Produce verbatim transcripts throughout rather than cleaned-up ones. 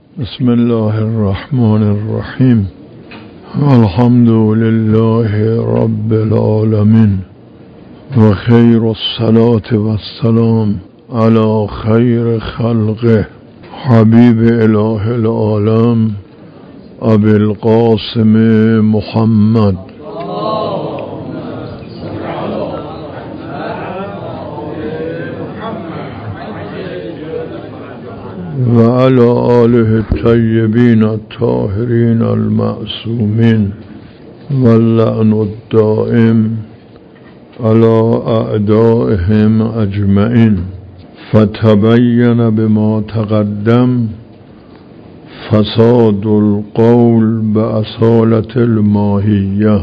بسم الله الرحمن الرحیم. الحمد لله رب العالمین و خیر الصلاة و السلام علی خیر خلقه حبیب اله العالم ابی القاسم محمد و علی آله الطیبین الطاهرین المعصومین و اللعن الدائم علی اعدائهم اجمعین. فتبین بما تقدم فساد القول باصالة الماهیه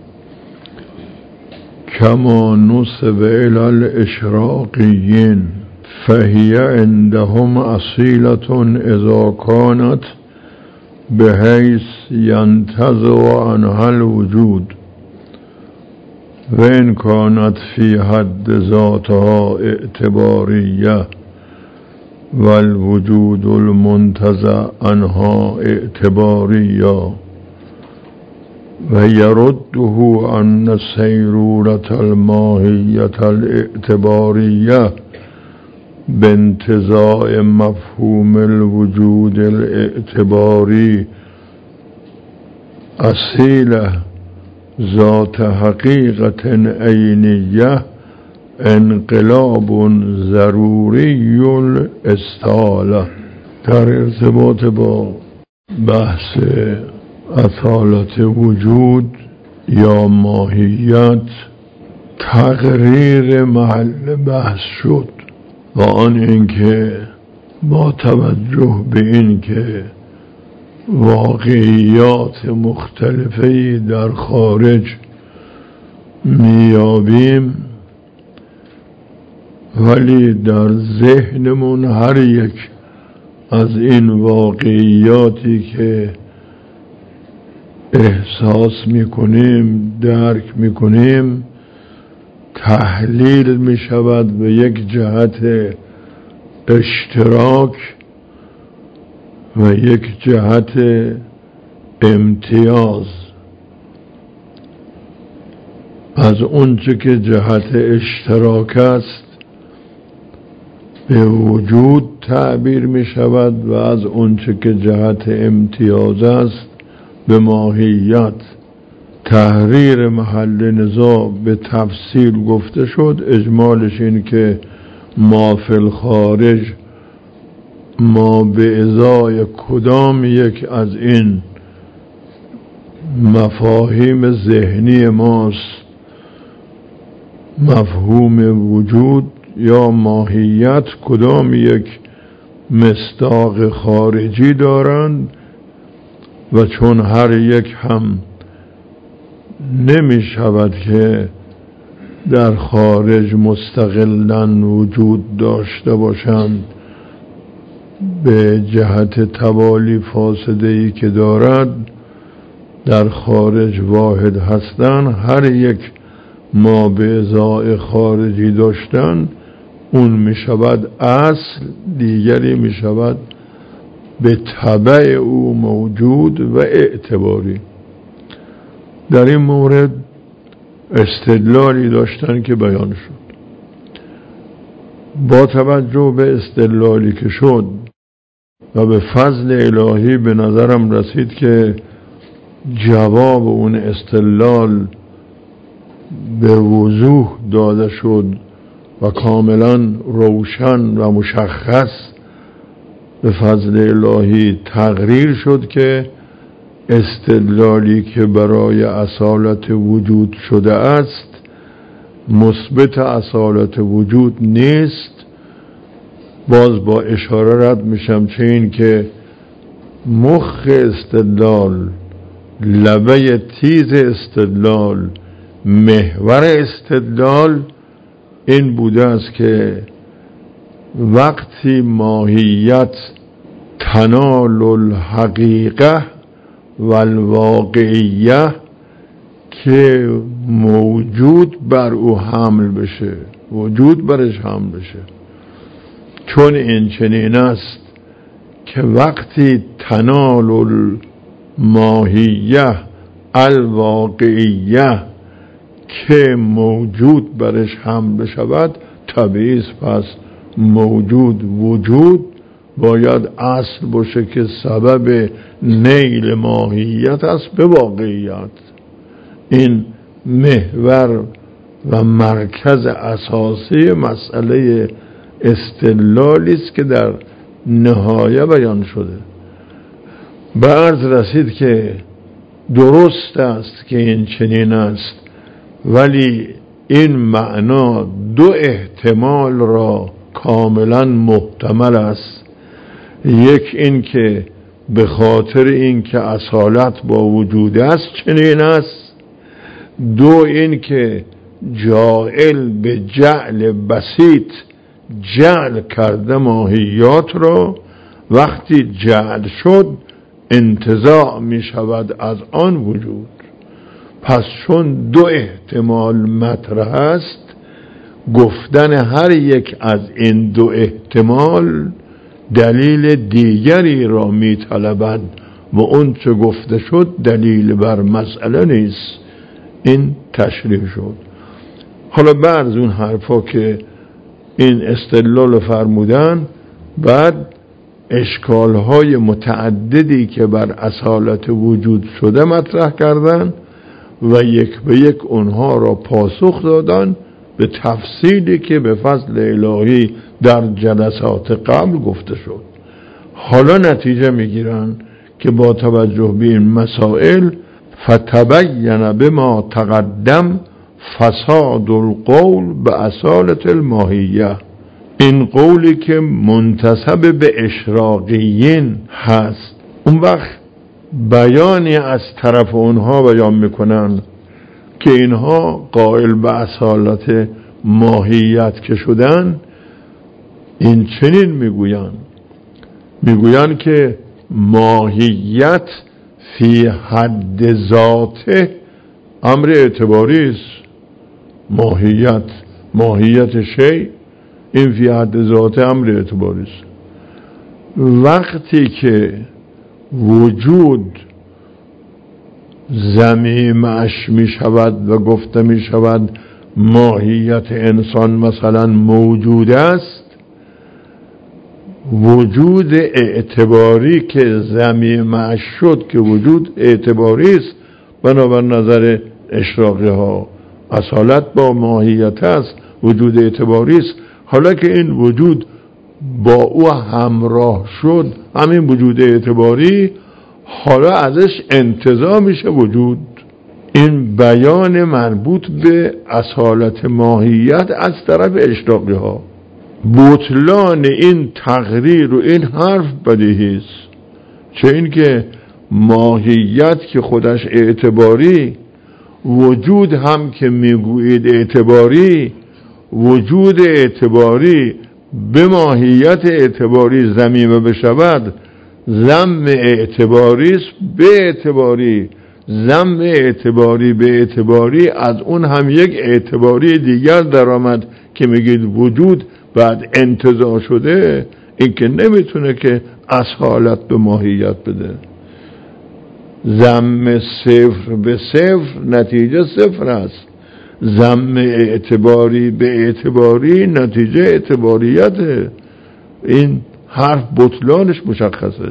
کما نسب الی الاشراقیین فهي عندهم أصيلة إذا كانت بحيث ينتزع عنها الوجود، وإن كانت في حد ذاتها اعتبارية والوجود المنتزع عنها اعتبارية، ويرده أن سيرورة الماهية الاعتبارية بانتزاع مفهوم الوجود الاعتباری اصیله ذات حقیقت عینیه انقلاب ضروری الاستحاله. در ارتباط با بحث اصالت وجود یا ماهیت تغییر محل بحث شد و آن اینکه با توجه به این که واقعیات مختلفی در خارج میابیم، ولی در ذهنمون هر یک از این واقعیاتی که احساس میکنیم درک میکنیم تحلیل می شود به یک جهت اشتراک و یک جهت امتیاز. از اونچه که جهت اشتراک است به وجود تعبیر می شود و از اونچه که جهت امتیاز است به ماهیت. تحریر محل نزاع به تفصیل گفته شد. اجمالش این که ما فی الخارج ما به ازای کدام یک از این مفاهیم ذهنی ماست، مفهوم وجود یا ماهیت، کدام یک مصداق خارجی دارند و چون هر یک هم نمی شود که در خارج مستقلاً وجود داشته باشند به جهت توالی فاسده‌ای که دارد، در خارج واحد هستند. هر یک ما به ازای خارجی داشتن اون می شود اصل، دیگری می شود به تبع او موجود و اعتباری. در این مورد استدلالی داشتن که بیان شد. با توجه به استدلالی که شد و به فضل الهی به نظرم رسید که جواب اون استدلال به وضوح داده شد و کاملا روشن و مشخص به فضل الهی تقریر شد که استدلالی که برای اصالت وجود شده است مثبت اصالت وجود نیست. باز با اشاره رد میشم، چه این که مخ استدلال، لبه تیز استدلال، محور استدلال این بوده است که وقتی ماهیت تنال الحقیقه و الواقعیه که موجود بر او حمل بشه، وجود برش حمل بشه، چون این چنین است که وقتی تنال الماهیه الواقعیه که موجود برش حمل شود طبیعی است. پس موجود وجود باید اصل باشه که سبب نیل ماهیت است به واقعیت. این محور و مرکز اساسی مسئله استدلالی است که در نهایه بیان شده. به عرض رسید که درست است که این چنین است، ولی این معنا دو احتمال را کاملا محتمل است. یک این که به خاطر این که اصالت با وجود است چنین است، دو این که جاعل به جعل بسیط جعل کرده ماهیات را، وقتی جعل شد انتزاع می شود از آن وجود. پس چون دو احتمال مطرح است، گفتن هر یک از این دو احتمال دلیل دیگری را می طلبد و اون چه گفته شد دلیل بر مسئله نیست. این تشریح شد. حالا بعد از اون حرفا که این استدلال فرمودن، بعد اشکالهای متعددی که بر اصالت وجود شده مطرح کردن و یک به یک اونها را پاسخ دادن به تفصیلی که به فضل الهی در جلسات قبل گفته شد. حالا نتیجه میگیرن که با توجه به این مسائل فتبین بما تقدم فساد القول به اصالت الماهیه، این قولی که منتسب به اشراقیین هست، اون وقت بیانی از طرف اونها بیان میکنن که اینها قائل به اصالت ماهیت که شدن، این چنین میگوین میگوین که ماهیت فی حد ذاته امر اعتباری است. ماهیت ماهیت شی این فی حد ذاته امر اعتباری است. وقتی که وجود ضمیمش می شود و گفته می شود ماهیت انسان مثلا موجود است، وجود اعتباری که ضمیمش شد که وجود اعتباری است بنابر نظر اشراقی ها، اصالت با ماهیت است، وجود اعتباری است. حالا که این وجود با او همراه شد، همین وجود اعتباری، حالا ازش انتزاع میشه وجود. این بیان مربوط به اصالت ماهیت از طرف اشراقی ها. بطلان این تقریر و این حرف بدیهی است. چه این که ماهیت که خودش اعتباری، وجود هم که میگویید اعتباری، وجود اعتباری به ماهیت اعتباری ضمیمه بشود، ضم اعتباری است به اعتباری، ضم اعتباری به اعتباری، از اون هم یک اعتباری دیگر در آمد که میگید وجود بعد انتزاع شده. این که نمیتونه که اصالت به ماهیت بده. ضم صفر به صفر نتیجه صفر است، ضم اعتباری به اعتباری نتیجه اعتباریته. این حرف بطلانش مشخصه.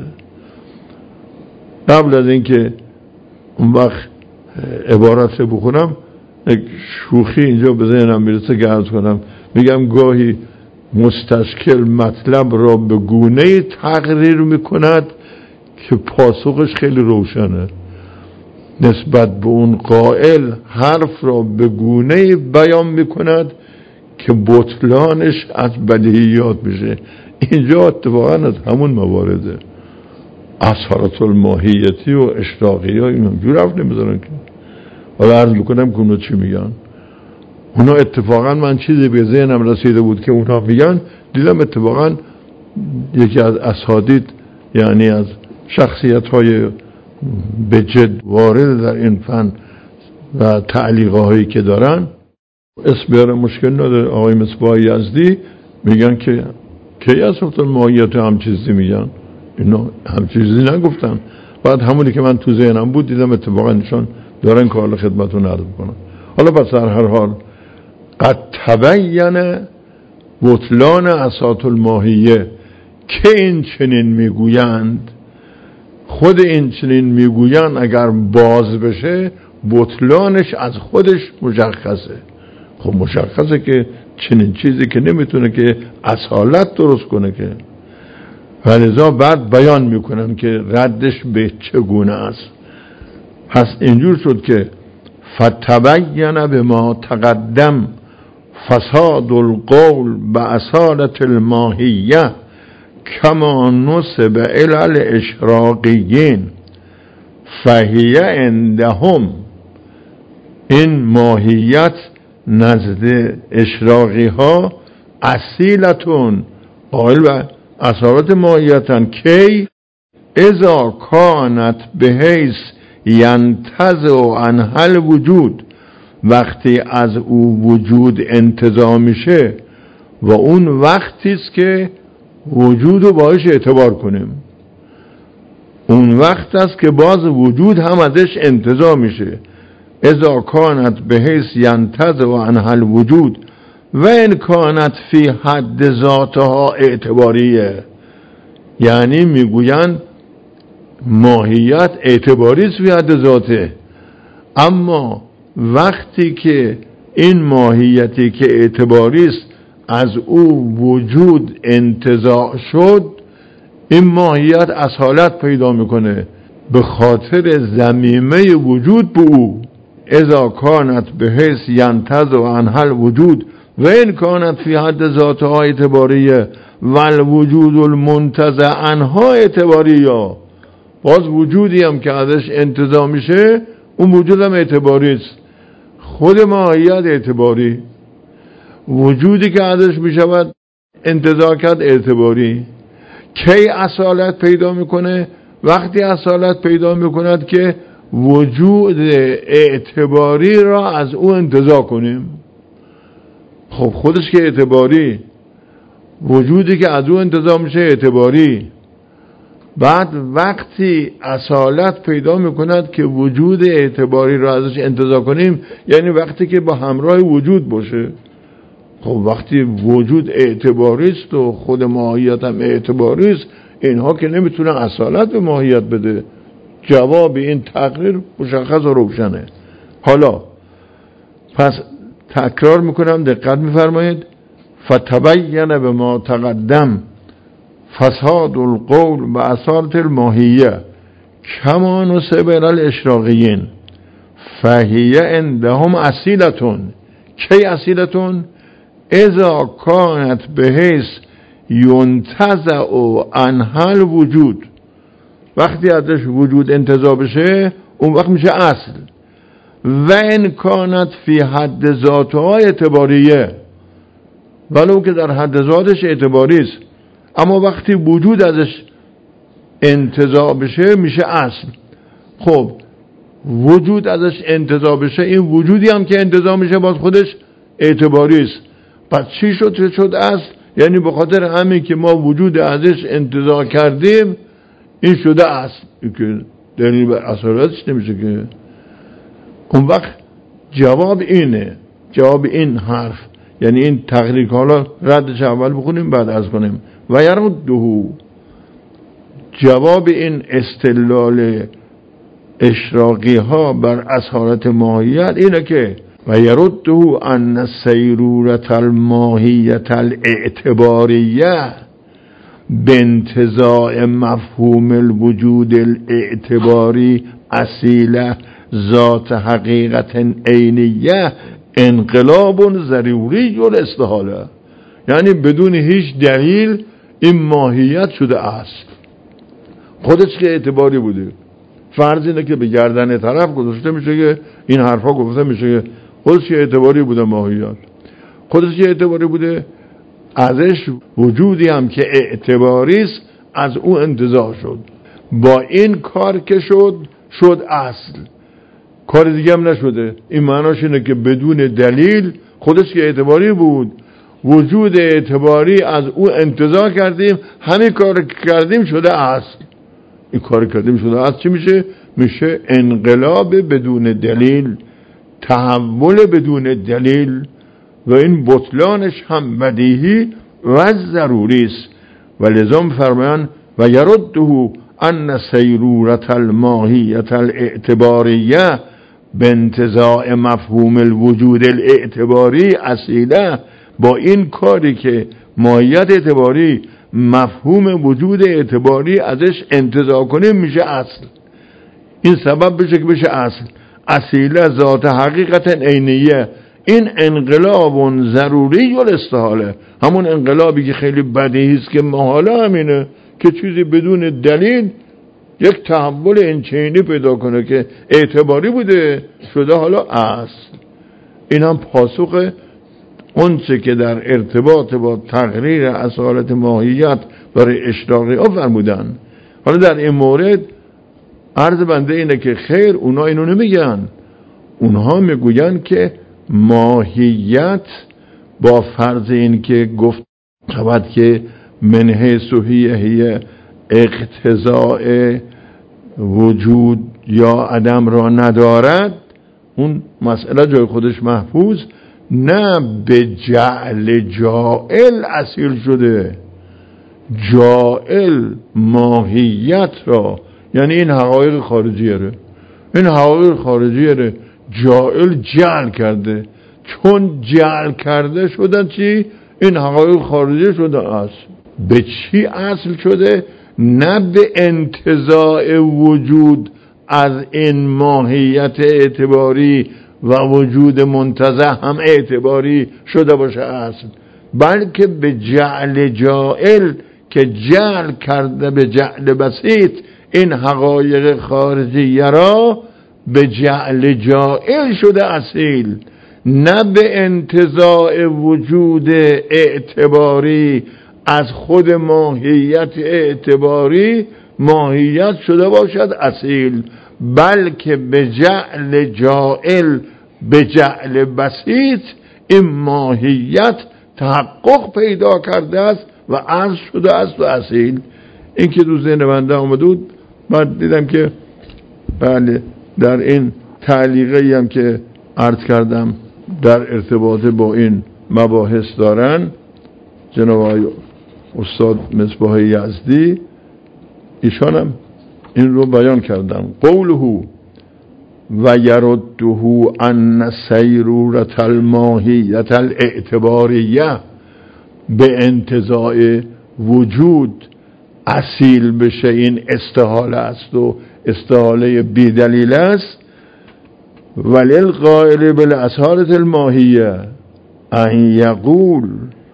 قبل از اینکه اون وقت عبارت رو بخونم، یک شوخی اینجا به ذهنم میرسه که عرض کنم. میگم گاهی مستشکل مطلب را به گونه تقریر میکند که پاسخش خیلی روشنه، نسبت به اون قائل حرف را به گونه بیان میکند که بطلانش از بدیهیات میشه. اینجا اتفاقا از همون موارده. اصالت الماهیتی و اشراقی ها این همجور رفت نمیذارن که. حالا عرض بکنم که اونا چی میگن. اونا اتفاقا من چیزی به ذهنم رسیده بود که اونا میگن، دیدم اتفاقا یکی از اساتید، یعنی از شخصیت های به جد وارد در این فن و تعلیقه هایی که دارن، اسم بیاره مشکل نداره، آقای مصباح یزدی، میگن که کی اصالت الماهیت هم چیزی میگن. اینا هم چیزی نگفتن. بعد همونی که من تو ذهنم بود دیدم اتفاقا نشان دارن که حالا خدمتون عرض کنم. حالا پس در هر حال قد تبین بطلان اساط الماهیه، که این چنین میگویند، خود این چنین میگویند اگر باز بشه بطلانش از خودش مشخصه. خب مشخصه که چنین چیزی که نمیتونه که اصالت درست کنه که، ولذا بعد بیان میکنن که ردش به چگونه است. پس اینجور شد که فتبین بما تقدم فساد القول باصالة الماهیه کما نسب الی الاشراقیین فهی عندهم، این ماهیت نزد اشراقی ها اصیلتون، قائل و اصالت ماهیتن، کی اذا کانت بحیث ینتزع عنها الوجود، وقتی از او وجود انتزاع میشه و اون وقتی است که وجود رو باش اعتبار کنیم، اون وقت است که باز وجود هم ازش انتزاع میشه. اذا کانت بحیث ینتزع عنها الوجود و ان کانت فی حد ذاتها اعتباریه، یعنی میگوین ماهیت اعتباری است فی حد ذاته، اما وقتی که این ماهیتی که اعتباری است از او وجود انتزاع شد، این ماهیت اصالت پیدا میکنه به خاطر ضمیمه وجود به او. اذا کانت بحیث ینتزع عنها الوجود و این کانت فی حد ذاتها اعتباریه و الوجود المنتزع عنها اعتباریه، باز وجودی هم که ازش انتزاع میشه اون وجود هم اعتباری است. خود ماهیت اعتباری، وجودی که ازش میشود انتزاع کرد اعتباری. کی اصالت پیدا میکنه؟ وقتی اصالت پیدا میکند که وجود اعتباری را از او انتزاع کنیم. خب خودش که اعتباری، وجودی که از او انتزاع میشه اعتباری، بعد وقتی اصالت پیدا میکند که وجود اعتباری را ازش انتزاع کنیم، یعنی وقتی که با همراه وجود باشه. خب وقتی وجود اعتباری است و خود ماهیت هم اعتباری است، اینها که نمیتونه اصالت به ماهیت بده. جواب این تقریر مشخص و روشنه. حالا پس تکرار میکنم، دقت میفرمایید. فتبین بما تقدم فساد القول باصالة الماهیه کما نسب الی الاشراقیین فهی عندهم اصیلتون. کی اصیلتون؟ اذا کانت بحیث ینتزع عنها الوجود، وقتی ازش وجود انتزاع بشه اون وقت میشه اصل. و ان کانت فی حد ذاتها اعتباریه، ولو که در حد ذاتش اعتباری است، اما وقتی وجود ازش انتزاع بشه میشه اصل. خب وجود ازش انتزاع بشه، این وجودی هم که انتزاع میشه باز خودش اعتباری است. پس چی شد؟ چه شد اصل؟ یعنی به خاطر همین که ما وجود ازش انتزاع کردیم این شده اصل، این که دلیل بر اصالتش نمیشه که. اون وقت جواب اینه، جواب این حرف، یعنی این تقریر، حالا ردش اول بخونیم بعد از کنیم. و یرده، جواب این استدلال اشراقی ها بر اصالت ماهیت اینه که و یرده ان سیرورت الماهیت الاعتباریه بانتزاع مفهوم الوجود الاعتباری اصیله ذات حقیقت عینیه انقلاب ضروری الاستحاله، یعنی بدون هیچ دلیل این ماهیت شده است. خودش که اعتباری بوده، فرض اینه که به گردن طرف گذاشته میشه که این حرفا گفته میشه که خودش که اعتباری بوده، ماهیت خودش که اعتباری بوده، ازش وجودی هم که اعتباری است از او انتزاع شد. با این کار که شد شد اصل، کار دیگه هم نشده. این معناش اینه که بدون دلیل خودش که اعتباری بود، وجود اعتباری از او انتزاع کردیم، همین کار کردیم شده اصل. این کار کردیم شده اصل چی میشه؟ میشه انقلاب بدون دلیل، تحول بدون دلیل، و این بطلانش هم بدیهی و ضروری است. و لذا فرمان و یرده ان سیرورت الماهیت الاعتباریه به انتزاع مفهوم الوجود الاعتباری اصیله. با این کاری که ماهیت اعتباری مفهوم وجود اعتباری ازش انتزاع کنیم میشه اصل. این سبب بشه که بشه اصل. اصیله ذات حقیقت عینیه. این انقلاب ضروری و استحاله، همون انقلابی که خیلی بدیهی است که محاله همینه که چیزی بدون دلیل یک تحول اینچنینی پیدا کنه که اعتباری بوده شده حالا اصل. این هم پاسخ اون چه که در ارتباط با تقریر اصالت ماهیت برای اشراقی ها فرمودن. حالا در این مورد عرض بنده اینه که خیر، اونا اینو نمیگن، اونها میگوین که ماهیت با فرض این که گفت شود که من حیث هی اقتضاء وجود یا عدم را ندارد، اون مسئله جای خودش محفوظ، نه به جعل جائل اصیل شده. جائل ماهیت را، یعنی این حقایق خارجیه ره، این حقایق خارجیه ره جائل جعل کرده، چون جعل کرده شدن چی؟ این حقایق خارجی شده اصل. به چی اصل شده؟ نه به انتزاع وجود از این ماهیت اعتباری و وجود منتزع هم اعتباری شده باشه اصل، بلکه به جعل جائل که جعل کرده به جعل بسیط این حقایق خارجی را به جعل جائل شده اصیل، نه به انتزاع وجود اعتباری از خود ماهیت اعتباری ماهیت شده باشد اصیل، بلکه به جعل جائل به جعل بسیط این ماهیت تحقق پیدا کرده است و اصل شده است و اصیل. این که دو ذهن بنده آمده بود، بعد دیدم که بله در این تعلیقی هم که عرض کردم در ارتباط با این مباحث دارن جناب استاد مصباح یزدی، ایشان هم این رو بیان کردم. قوله و یرده ان سیرورت الماهیت الاعتباریه به انتزاع وجود اصیل بشه، این استحاله است و استحاله بیدلیل است. ولی القائل بالاصالة الماهیه ان یقول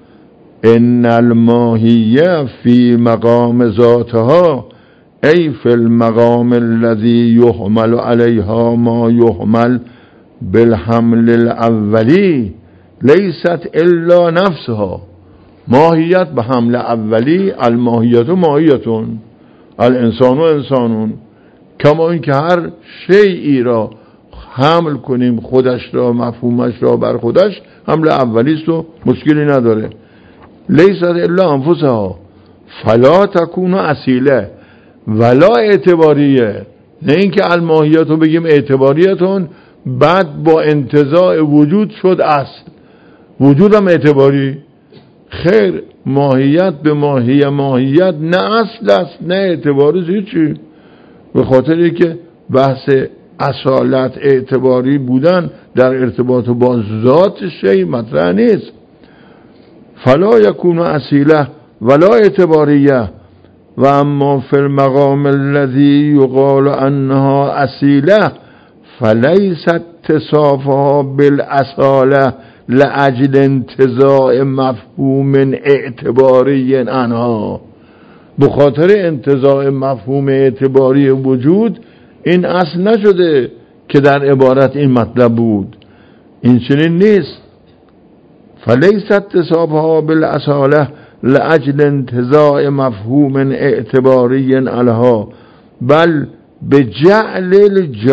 ان الماهیه فی مقام ذاتها ای فی المقام الذي يحمل علیها ما يحمل بالحمل الاولی لیست الا نفسها. ماهیت به حمل اولی، الماهیت و ماهیتون، الانسان و انسانون، کما این که هر شیئی را حمل کنیم خودش را مفهومش را بر خودش حمل اولیست و مشکلی نداره. لیست الا انفسها فلا تکون اصیله ولا اعتباریه. نه اینکه الماهیت رو بگیم اعتباریتون بعد با انتزاع وجود شد اصل، وجود هم اعتباری. خیر، ماهیت به ماهیه ماهیت نه اصل است نه اعتباری هیچی، به خاطری که بحث اصالت اعتباری بودن در ارتباط با ذات شیء مطرح نیست. فلا یکون اصیله ولا اعتباریه و اما فی المقام الذی یقال انها اصیله فلیس اتصافها بالاصاله لاجل انتزاع مفهوم اعتباری عنها. بخاطر انتزاع مفهوم اعتباری وجود این اصل نشده که در عبارت این مطلب بود، این چنین نیست. فلیس اتصافها بالاصاله لاجل انتزاع مفهوم اعتباری عنها بل به جعل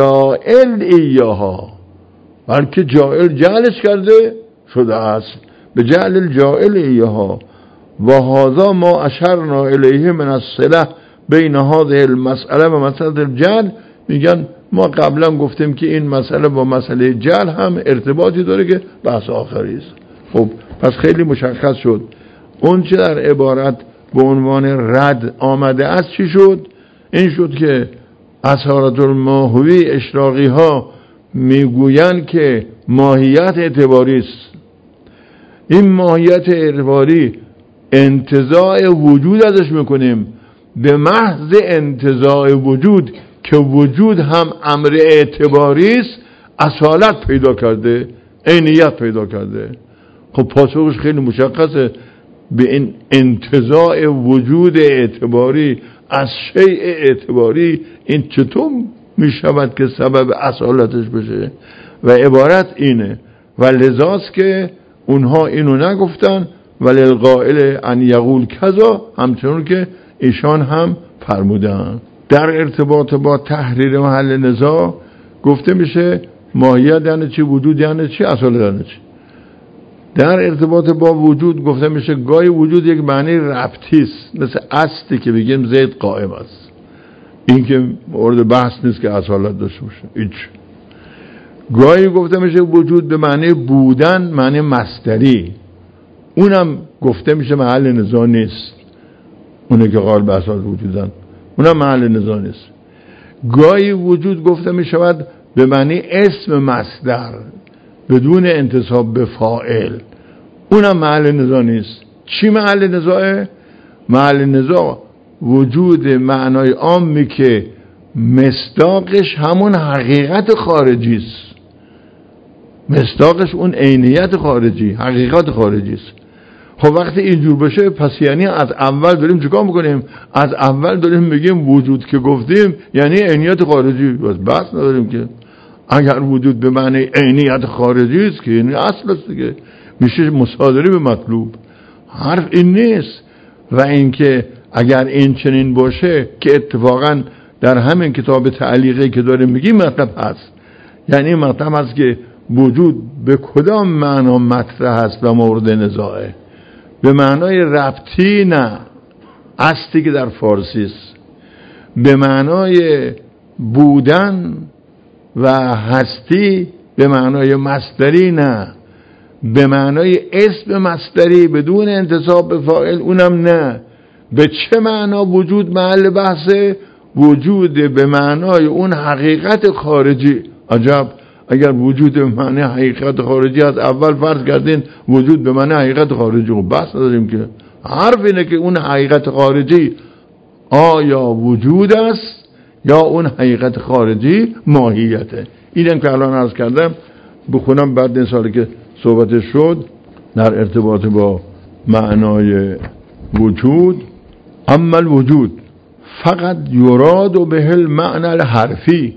الجائل ایاها، بلکه جائل جعلش کرده شده است، به جعل الجائل ایها و هذا ما اشرنا الیه من الصله بین هذه المسئله و مسئله الجعل. میگن ما قبلا گفتیم که این مسئله با مسئله جعل هم ارتباطی داره که بحث آخری است. خب پس خیلی مشخص شد اون چه در عبارت به عنوان رد آمده است چی شد؟ این شد که اصالت الماهوی اشراقی ها میگویند که ماهیت اعتباری است. این ماهیت اعتباری انتزاع وجود ازش میکنیم، به محض انتزاع وجود که وجود هم امر اعتباری است اصالت پیدا کرده، عینیت پیدا کرده. خب پاسخش خیلی مشخصه، به این انتزاع وجود اعتباری از شیء اعتباری این چطور میشود که سبب اصالتش بشه؟ و عبارت اینه و لذاست که اونها اینو نگفتن ولی القائل ان یقول کذا، همچنون که ایشان هم فرمودن. در ارتباط با تحریر محل نزاع گفته میشه ماهیت یعنی چی، وجود یعنی چی، اصالت یعنی چی. در ارتباط با وجود گفته میشه گاهی وجود یک معنی ربطی است، مثل استی که بگیم زید قائم است، این که مورد بحث نیست که اصالت داشته باشه هیچ. گاهی گفته میشه وجود به معنی بودن، معنی مصدری، اونم گفته میشه محل نزاع نیست، اونه که قائل به اصالت وجودن اونم محل نزاع نیست. گاهی وجود گفته میشود به معنی اسم مصدر بدون انتساب به فاعل، اونم محل نزاع نیست. چی محل نزاعه؟ محل نزاع وجود معنای عامی که مصداقش همون حقیقت خارجی است، مصداقش اون عینیت خارجی، حقیقت خارجی است. خب وقتی اینجور بشه پس یعنی از اول داریم چیکار میکنیم؟ از اول داریم میگیم وجود که گفتیم یعنی عینیت خارجی، بس بس نداریم که اگر وجود به معنی عینیت خارجی است که یعنی اصل است دیگه، میشه مصادره به مطلوب. حرف این نیست. و اینکه اگر این چنین باشه که اتفاقا در همین کتاب تعلیقی که داریم میگیم مطلب هست، یعنی مطلب هست که وجود به کدام معنا مطرح هست و مورد نزاعه. به معنای ربطی نه، استی که در فارسی است. به معنای بودن و هستی به معنای مصدری نه. به معنای اسم مصدری بدون انتساب به فاعل اونم نه. به چه معنا وجود محل بحثه؟ وجود به معنای اون حقیقت خارجی. عجب، اگر وجود به معنی حقیقت خارجی از اول فرض کردین وجود به معنی حقیقت خارجی، خب بس نداریم که. حرف اینه که اون حقیقت خارجی آیا وجود است یا اون حقیقت خارجی ماهیته. اینم که الان عرض کردم بخونم بعد این سالی که صحبت شد در ارتباط با معنای وجود. اما الوجود فقط یراد به المعنى الحرفی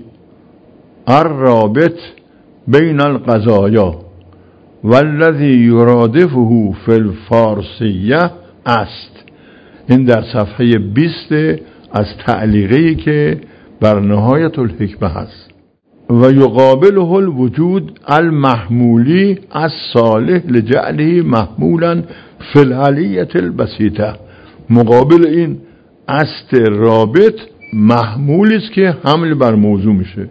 الرابط بین القضایا والذی یرادفه فی الفارسیه است. این در صفحه بیست از تعلیقی که بر نهایت الحکمه هست. و یقابله الوجود المحمولی الصالح لجعله محمولا فی العلیة البسیطه. مقابل این است رابط محمولی است که حمل بر موضوع میشه.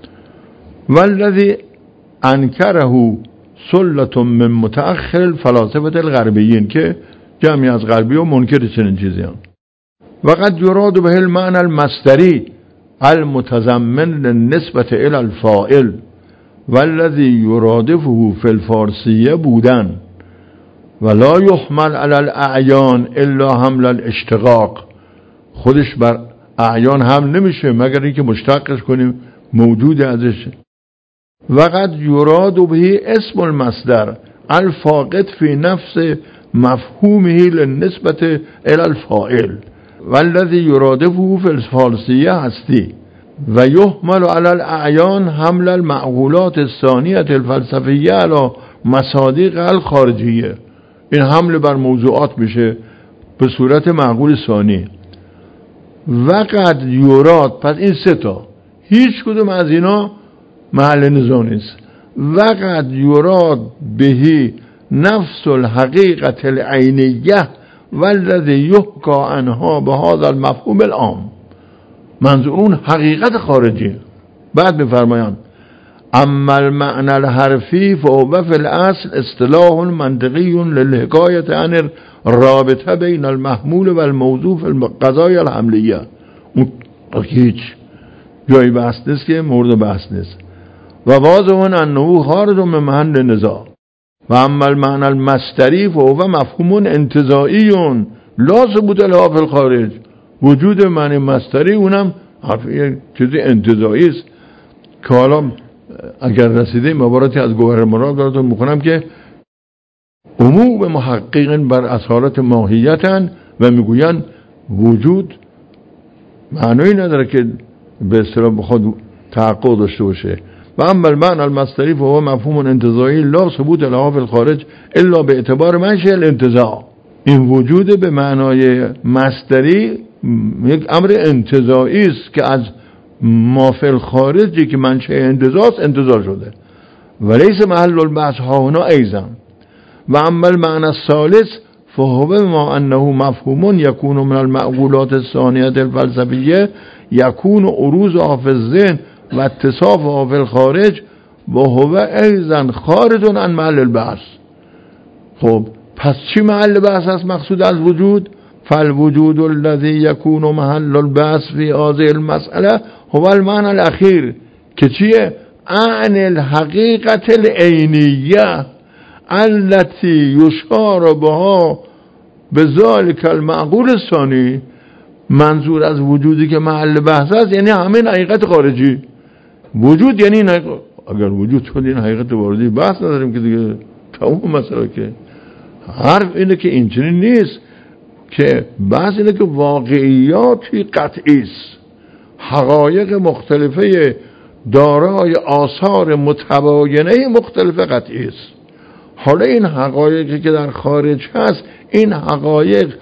والذی انکره سلة من متأخر الفلاسفه الغربیین، که جمعی از غربی و منکر چنین چیزی هم. وقد یراد به المعنى المصدری المتضمن للنسبة الى الفاعل والذی یرادفه فی الفارسیه بودن ولا یحمل علی الاعیان الا حمل الاشتقاق. خودش بر اعیان هم نمیشه مگر اینکه مشتقش کنیم موجود ازش. وقد یراد به اسم المصدر الفاقد فی نفس مفهومه للنسبة الى الفاعل والذی یرادفه فی الفارسیه هستی و یحمل علی الاعیان حمل المعقولات الثانیه الفلسفیه علی مصادیق الخارجیه. این حمل بر موضوعات میشه به صورت معقول ثانی. وقد یراد، پس این سه تا هیچ کدوم از اینا محل نزاع نیست. وقد یراد بهی نفس الحقیقت العینیه والذی یحکی عنها بهذا المفهوم العام. منظور اون حقیقت خارجی. بعد میفرمایند اما المعنى الحرفی فهو فی الاصل اصطلاح منطقی للحکایت عن الرابطه بین المحمول و الموضوع فی القضایا الحملیه. اون هیچ جایی بحث نیست که مورد بحث نیست. و واضح انه خارج من محل نزاع. و اما المعنى المصدری فهو مفهوم انتزاعی لا ثبوت له فی الخارج. وجود معنی مصدری اونم یک چیزی انتزاعی است که حالا اگر رسیده عبارتی از گوهر مراد براتون میخونم که عموم محققین بر اصالت ماهیتن و میگوین وجود معنی نداره که به اصطلاح خود تحقق داشته باشه. و اما المعنى المصدری فهو مفهوم انتزاعی لا ثبوت له فی الخارج الا به اعتبار منشأ الانتزاع. این وجود به معنای مصدری یک امر انتزاعی است که از ما فی الخارجی که منشأ انتزاع انتزاع شده و لیس محل البحث ها هنا ایضا. و اما المعنى الثالث فهو ما انه مفهوم یکون من المعقولات الثانیه الفلسفیه یکون عروض فی الذهن و اتصاف فی الخارج و هو ایضا خارج عن محل البحث. خب پس چی محل بحث است مقصود از وجود؟ فالوجود الذي يكون محل البحث في هذه المسألة هو المعنى الأخير که چیه؟ عن الحقیقت العینیه التي يشار بها بذلك المعقول الثاني. منظور از وجودی که محل بحث است یعنی همین حقیقت خارجی. وجود یعنی این حقیقت. اگر وجود شد این حقیقت واردی بحث نداریم که دیگه تمام مسئله. که حرف اینه که اینجوری نیست، که بحث اینه که واقعیاتی قطعی است، حقایق مختلفه دارای آثار متباینه مختلف قطعی است. حالا این حقایقی که در خارج هست این حقایق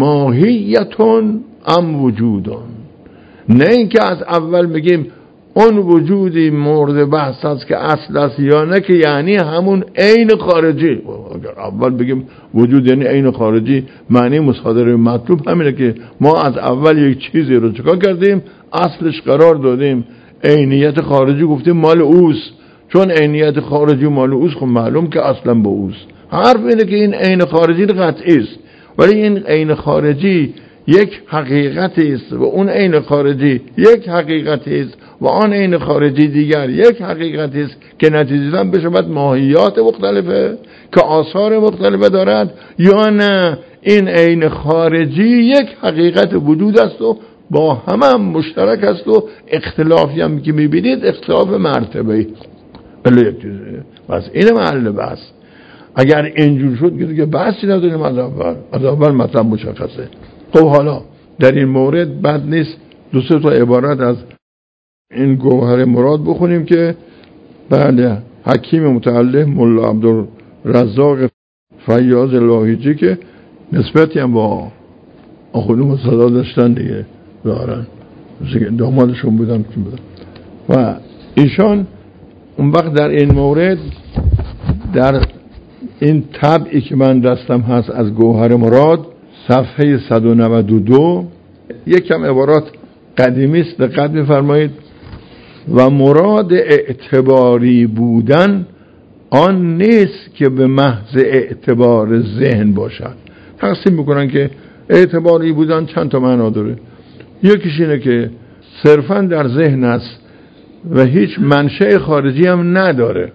ماهیتون ام وجودون، نه اینکه از اول میگیم اون وجودی مورد بحث است که اصل است یا نه، که یعنی همون عین خارجی. اگر اول بگیم وجود یعنی عین خارجی، معنی مصادره مطلوب همینه که ما از اول یک چیزی رو چکار کردیم اصلش قرار دادیم، عینیت خارجی گفتیم مال اوست، چون عینیت خارجی مال اوست خب معلوم که اصلا با اوست. حرف اینه که این عین خارجی قطعی است، ولی این عین خارجی یک حقیقتی است و اون عین خارجی یک حقیقتی است و آن عین خارجی دیگر یک حقیقتی است که نتیجتاً بشود ماهیات مختلفه که آثار مختلفه دارد، یا نه این عین خارجی یک حقیقت وجود است و با همه هم مشترک است و اختلافی هم که میبینید اختلاف مرتبه‌ای. بله یک چیزه. بس این محل بحث. اگر اینجور شد که دیگه بحثی نداریم از اول. از اول مطلب مشخصه. خب حالا در این مورد بد نیست دو سه تا عبارت از این گوهر مراد بخونیم که بله حکیم متعلم ملا عبدالرزاق فیاض لاهیجی که نسبتی هم با آخونوم صدا داشتن دیگه دارن، دامادشون بودن که بودن و ایشان اون وقت در این مورد در این طبعی که من دستم هست از گوهر مراد صفحه صد و نود و دو یکم عبارات قدیمی است، دقت می‌فرمایید. و مراد اعتباری بودن آن نیست که به محض اعتبار ذهن باشد. تقسیم میکنن که اعتباری بودن چند تا معنا داره. یکیش اینه که صرفاً در ذهن است و هیچ منشأ خارجی هم نداره،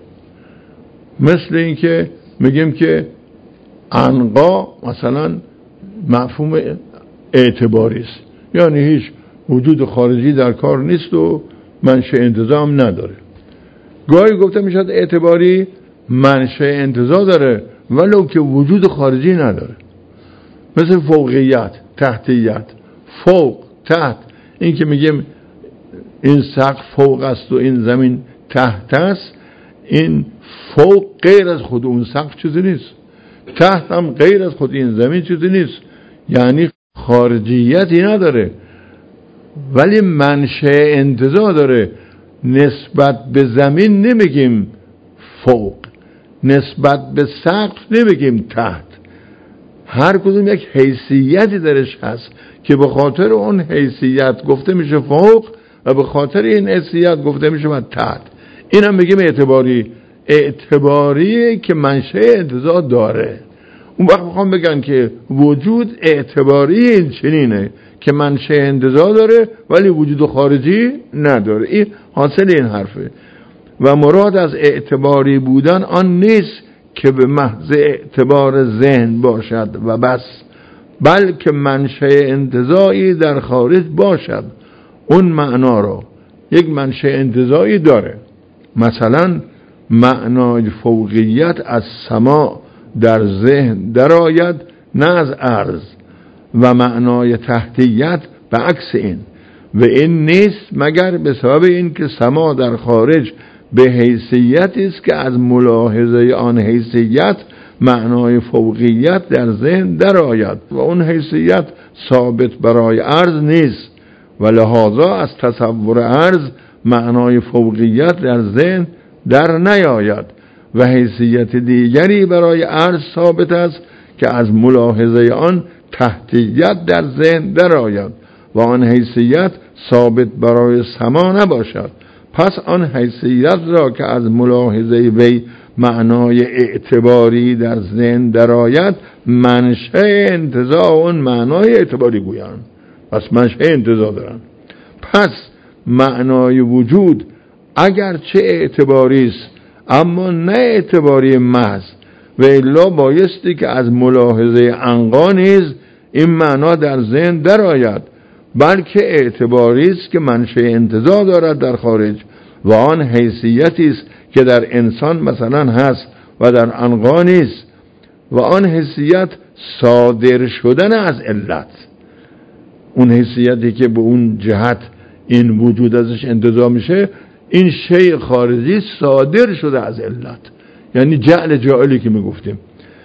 مثل این که میگیم که عنقا مثلا مفهوم اعتباری است، یعنی هیچ وجود خارجی در کار نیست و منشأ انتزاع هم نداره. گاهی گفته میشد اعتباری منشأ انتزاع داره ولو که وجود خارجی نداره، مثل فوقیت، تحتیت. فوق، تحت، این که میگیم این سقف فوق است و این زمین تحت است، این فوق غیر از خود اون سقف چیزی نیست، تحت هم غیر از خود این زمین چیزی نیست، یعنی خارجیتی نداره ولی منشأ انتزاع داره. نسبت به زمین نمیگیم فوق، نسبت به سقف نمیگیم تحت، هر کدوم یک حیثیتی درش هست که به خاطر اون حیثیت گفته میشه فوق و به خاطر این حیثیت گفته میشه تحت. این هم بگیم اعتباری. اعتباری که منشأ انتزاع داره. اون وقت میخوام بگن که وجود اعتباری این چنینه که منشأ انتزاع داره ولی وجود خارجی نداره. این حاصل این حرفه. و مراد از اعتباری بودن آن نیست که به محض اعتبار ذهن باشد و بس، بلکه منشأ انتزاعی در خارج باشد. اون معنا رو یک منشأ انتزاعی داره. مثلا معنای فوقیت از سما در ذهن درآید نه از عرض، و معنای تحتیت به عکس این، و این نیست مگر به سبب این که سما در خارج به حیثیتی است که از ملاحظه آن حیثیت معنای فوقیت در ذهن درآید و اون حیثیت ثابت برای عرض نیست و لحاظا از تصور عرض معنای فوقیت در ذهن در نیاید و حیثیت دیگری برای عرض ثابت است که از ملاحظه آن تحتیت در ذهن درآید و آن حیثیت ثابت برای سما نباشد. پس آن حیثیت را که از ملاحظه وی معنای اعتباری در ذهن درآید منشأ انتزاع اون معنای اعتباری گویند. پس منشأ انتزاع دارن. پس معنای وجود اگرچه اعتباری است اما نه اعتباری محض، و الا بایستی که از ملاحظه عنقا نیز این معنا در ذهن درآید، بلکه اعتباری است که منشأ انتزاع دارد در خارج و آن حیثیتی است که در انسان مثلا هست و در عنقا نیست، و آن حیثیت صادر شدن از علت. اون حیثیتی که به اون جهت این وجود ازش انتزاع میشه، این شیء خارجی صادر شده از علت، یعنی جعل جائلی که میگفتیم،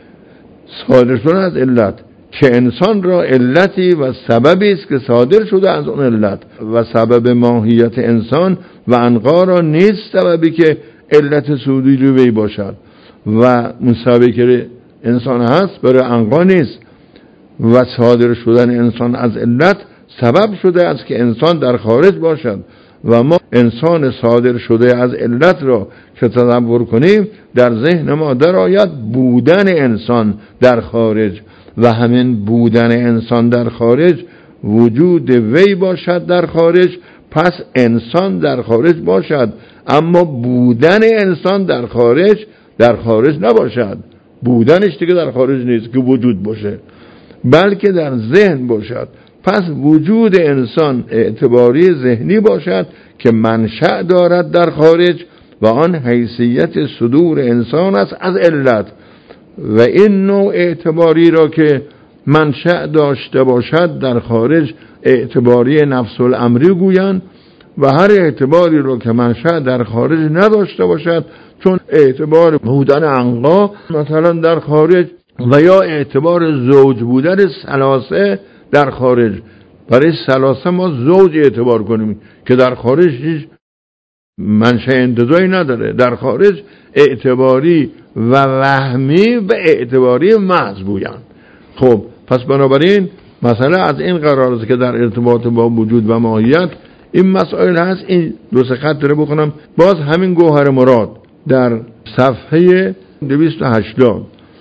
صادر شدن از علت که انسان را علتی و سببی است که صادر شده از اون علت، و سبب ماهیت انسان و عنقا را نیست سببی که علت صدوری وی باشد، و اون سببی که انسان هست برای عنقا نیست، و صادر شدن انسان از علت سبب شده است که انسان در خارج باشد، و ما انسان صادر شده از علت را که تصور کنیم در ذهن ما درآید بودن انسان در خارج، و همین بودن انسان در خارج وجود وی باشد در خارج. پس انسان در خارج باشد اما بودن انسان در خارج در خارج نباشد. بودنش دیگه در خارج نیست که وجود باشه، بلکه در ذهن باشد. پس وجود انسان اعتباری ذهنی باشد که منشأ دارد در خارج و آن حیثیت صدور انسان است از علت، و این نوع اعتباری را که منشأ داشته باشد در خارج اعتباری نفس الامری گویند، و هر اعتباری را که منشأ در خارج نداشته باشد، چون اعتبار بودن عنقا مثلا در خارج و یا اعتبار زوج بودن ثلاثه در خارج، برای ثلاثه ما زوج اعتبار کنیم که در خارج هیچ منشأ انتزاعی نداره، در خارج اعتباری و وهمی و اعتباری محض گویند. خب پس بنابراین مسئله از این قرار است که در ارتباط با وجود و ماهیت این مسائل هست. این دو سه خط رو بخونم. باز همین گوهر مراد در صفحه دویست و هشتاد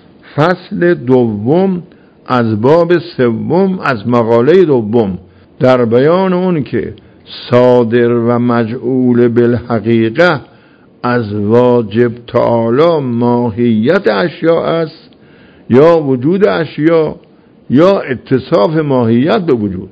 فصل دوم از باب سوم از مقاله دوم در بیان اون که صادر و مجعول بالحقیقه از واجب تعالی ماهیت اشیاء است یا وجود اشیاء یا اتصاف ماهیت به وجود،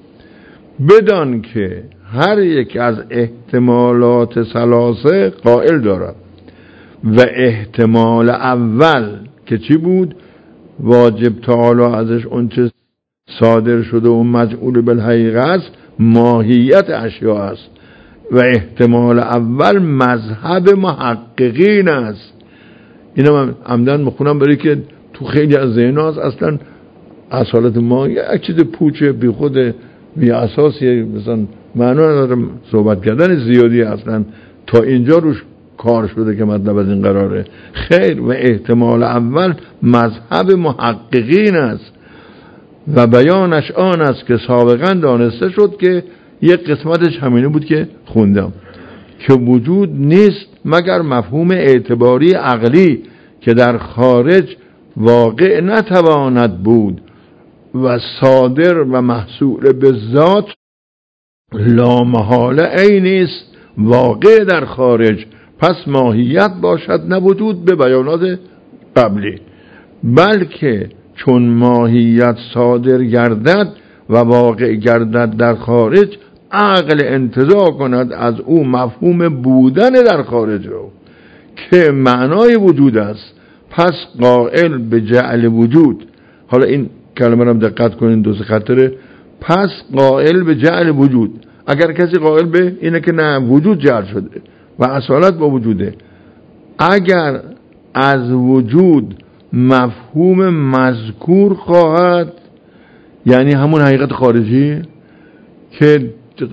بدان که هر یک از احتمالات ثلاثه قائل دارد و احتمال اول که چی بود؟ واجب تعالی ازش اون چه صادر شده و مجعول بالحقیقه است ماهیت اشیاء است، و احتمال اول مذهب محققین است. اینو من عمدن میخونم برای که تو خیلی از ذهن‌ها اصلا اصالت ما یک چیز پوچه بی خود بی اساسیه، مثلا معنا نداره صحبت کردن زیادی، اصلا تا اینجا روش کار شده که مطلب از این قراره. خیر، و احتمال اول مذهب محققین است و بیانش آن است که سابقا دانسته شد که یک قسمتش همینه بود که خوندم، که وجود نیست مگر مفهوم اعتباری عقلی که در خارج واقع نتواند بود و صادر و محصول به ذات لامحاله عینی است واقع در خارج، پس ماهیت باشد نه وجود به بیانات قبلی. بلکه چون ماهیت صادر گردد و واقع گردد در خارج، عقل انتزاع کند از او مفهوم بودن در خارج رو که معنای وجود است، پس قائل به جعل وجود. حالا این کلمه رو دقت کنین، دو سه خطره. پس قائل به جعل وجود، اگر کسی قائل به اینه که نه وجود جعل شده و اصالت با وجوده، اگر از وجود مفهوم مذکور خواهد، یعنی همون حقیقت خارجی که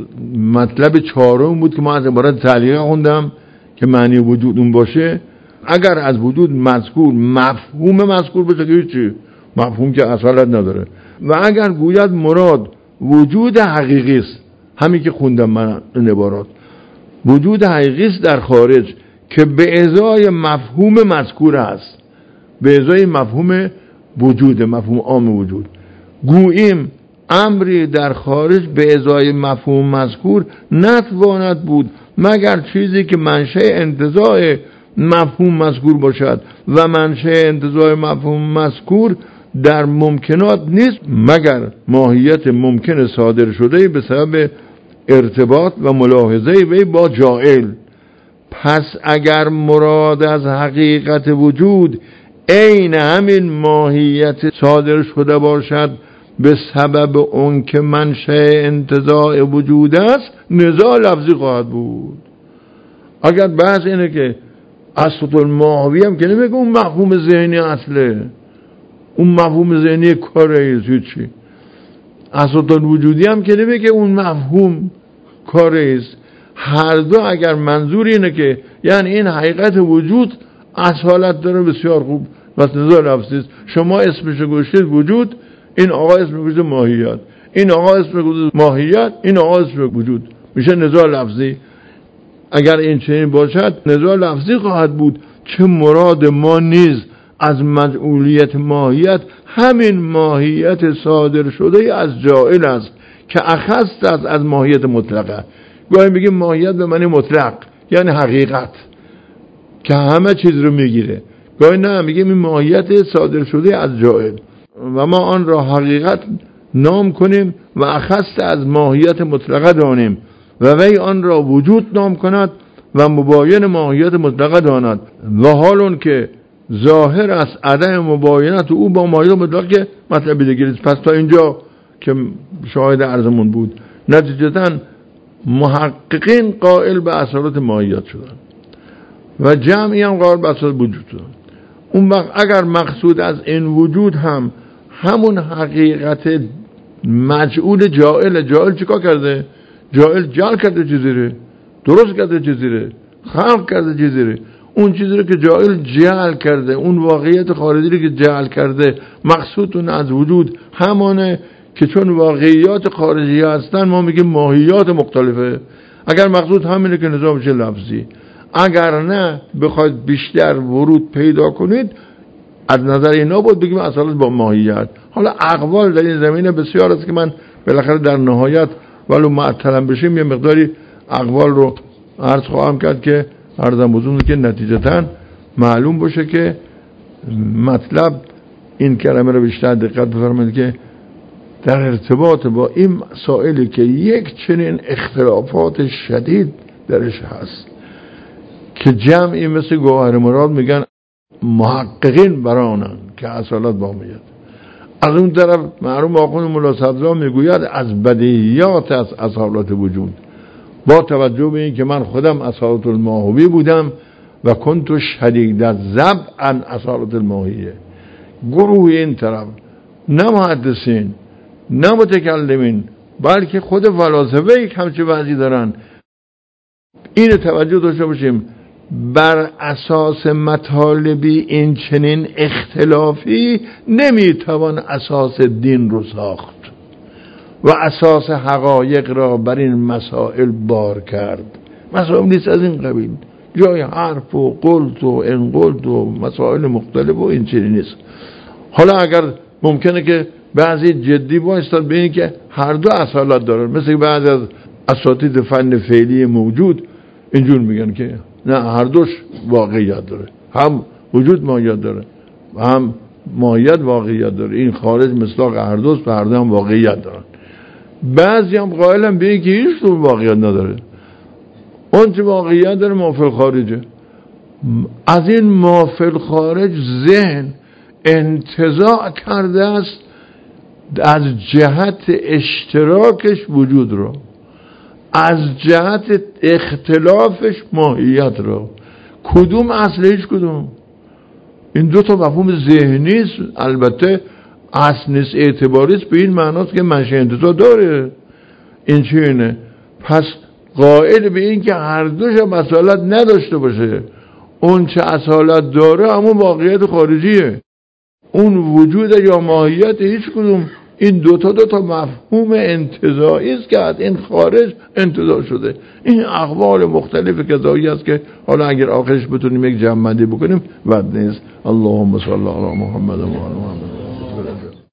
مطلب چهارم بود که ما از عبارت تعلیق خوندم که معنی وجود اون باشه، اگر از وجود مذکور مفهوم مذکور بشه که هیچی، مفهوم که اصالت نداره، و اگر گوید مراد وجود حقیقی است، همین که خوندم من این عبارات، وجود حقیقی است در خارج که به ازای مفهوم مذکور است، به ازای مفهوم وجود، مفهوم عام وجود، گوییم امری در خارج به ازای مفهوم مذکور نتواند بود مگر چیزی که منشأ انتزاع مفهوم مذکور باشد و منشأ انتزاع مفهوم مذکور در ممکنات نیست مگر ماهیت ممکن صادر شده به سبب ارتباط و ملاحظه وی با جائل. پس اگر مراد از حقیقت وجود عین همین ماهیت صادر شده باشد به سبب اون که منشأ انتزاع وجود است، نزاع لفظی خواهد بود. اگر بحث اینه که اصل الماهوی هم که نمیگه اون مفهوم ذهنی اصله، اون مفهوم ذهنی کاره است، چی اصل الوجودی هم که نمیگه اون مفهوم کاره است. هر دو اگر منظور اینه که یعنی این حقیقت وجود اصالت داره، بسیار خوب، بس نزاع لفظی است. شما اسمشو گذاشتید وجود، این آقا اسم گذاشته ماهیت، این آقا اسم گذاشته ماهیت، این آقا اسم وجود، میشه نزاع لفظی. اگر این چنین باشد نزاع لفظی خواهد بود، چه مراد ما نیز از مجعولیت ماهیت همین ماهیت صادر شده از جائل است که اخص است از ماهیت مطلقه. گاهی میگیم ماهیت به معنی مطلق یعنی حقیقت که همه چیز رو میگیره، گاهی نه میگیم این ماهیت صادر شده از جائل و ما آن را حقیقت نام کنیم و اخص از ماهیت مطلقه دانیم و وی آن را وجود نام کند و مباین ماهیت مطلقه داند، و حال اون که ظاهر است عدم مباینت او با ماهیت مطلقه که مطلب دیگه است. پس تا اینجا که شاهد عرضمون بود، نتیجتاً محققین قائل به اصالت ماهیت شدن و جمعی هم قائل به اصالت وجود شدن. اون وقت اگر مقصود از این وجود هم همون حقیقت مجعول جائل، جائل چیکار کرده؟ جائل جعل کرده چیزی رو، درست کرده چیزی رو، خلق کرده چیزی رو. اون چیزی رو که جائل جعل کرده، اون واقعیت خارجی رو که جعل کرده، مقصود اون از وجود همانه که چون واقعیات خارجی هستن ما میگیم ماهیات مختلفه. اگر مقصود همینه که نظام چه لفظی، اگر نه بخواید بیشتر ورود پیدا کنید از نظر اینا بود بگیم اصالت با ماهیت. حالا اقوال در این زمینه بسیار است که من بالاخره در نهایت ولو معطلم بشیم یه مقداری اقوال رو عرض خواهم کرد که عرضم بزرگه که نتیجتاً معلوم باشه که مطلب این کلمه رو بیشتر دقت بفرمایید که در ارتباط با این مسائلی که یک چنین اختلافات شدید درش هست که جمعی مثل گوهر مراد میگن محققین برانن که اصالت با میاد، از اون طرف معروف آقای مولا صدرا میگوید از بدیهیات از اصالت وجود، با توجه به این که من خودم اصالت الماهوی بودم و کنت شدید از ضبط عن اصالت الماهیه. گروه این طرف نه محدثین نه متکلمین بلکه خود فلاسفه یک همچه وضعی دارن. این توجه داشته باشیم بر اساس مطالبی این چنین اختلافی نمیتوان اساس دین رو ساخت و اساس حقایق را بر این مسائل بار کرد. مسائل نیست از این قبیل، جای حرف و قلت و انقلت و مسائل مختلف و این چنین نیست. حالا اگر ممکنه که بعضی جدی بایستاد به این که هر دو اصالت دارن، مثل بعضی از اساتید فن فعلی موجود اینجور میگن که نه، هر دوش واقعیت داره، هم وجود ماهیت داره هم ماهیت واقعیت داره، این خارج مصداق هر دوست و هر دو هم واقعیت دارن. بعضی هم قائلن به این که هیچ دو واقعیت نداره، اون چه واقعیت داره مافل خارجه. از این مافل خارج ذهن انتزاع کرده است از جهت اشتراکش وجود رو، از جهت اختلافش ماهیت رو. کدوم اصل؟ هیچ کدوم. این دو تا مفهوم ذهنی است، البته اصل نیست، اعتباری است، به این معناست که منشأ انتزاع داره. این چیه؟ پس قائل به این که هر دوش هم اصالت نداشته باشه، اون چه اصالت داره همون واقعیت خارجیه، اون وجود یا ماهیت هیچ کدوم. این دوتا دوتا مفهوم انتزاعی است که از این خارج انتزاع شده. این اقوال مختلف قضایی است که حالا اگر آخرش بتونیم یک جمع بندی بکنیم بد نیست. اللهم صل علی محمد و آل محمد.